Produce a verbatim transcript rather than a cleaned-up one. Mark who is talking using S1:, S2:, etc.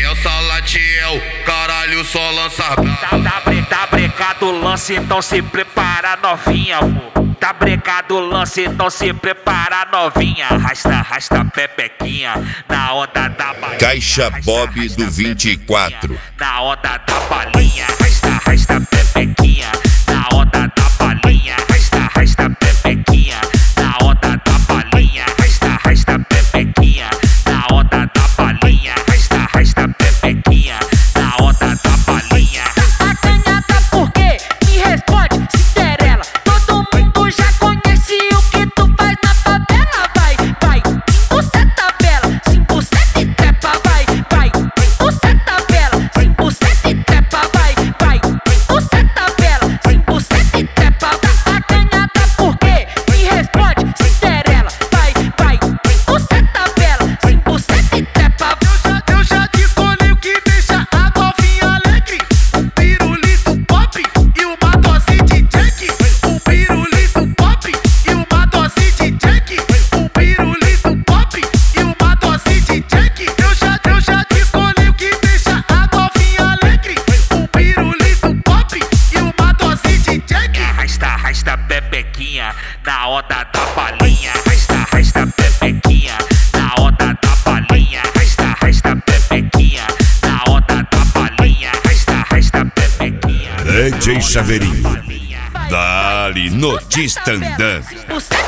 S1: essa latiu, caralho, só lança braba.
S2: Tá, tá, bre, tá brecado o lance, então se prepara novinha, pô. Tá brecado o lance, então se prepara novinha. Arrasta, arrasta pepequinha na onda da balinha.
S3: Caixa Bob do vinte e quatro.
S2: Na onda da balinha. Arrasta, arrasta pepequinha na onda da balinha. Arrasta, arrasta pepequinha na onda da balinha. Arrasta, arrasta pepequinha na onda da balinha. Arrasta, arrasta pepequinha na onda da balinha.
S4: Acanhada por quê? Me responde, Cinderela. Todo mundo já conhece o que tu faz na favela. Vai, vai, você tabela, cinco, sete, trepa, vai, vai, você tabela, cinco, sete, trepa, vai, vai, você tabela, cinco, sete, trepa. Acanhada por quê? Me responde, Cinderela. Vai, vai, você tabela, cinco, sete, trepa.
S5: Eu já te escolhi o que deixa a novinha alegre. Um pirulito pop e uma dose de Jack. Um pirulito pop e uma dose de Jack. Um pirulito pop e uma dose de Jack. Eu já, eu já te escolhi o que deixa a novinha alegre. Um pirulito pop e uma dose de Jack.
S2: Arrasta, arrasta pepequinha na onda da balinha. Arrasta, arrasta pepequinha na onda da balinha. Arrasta, arrasta pepequinha na onda da balinha. Arrasta, arrasta pepequinha.
S3: D J Chaveirinho. Dali no Tistandã.
S4: Você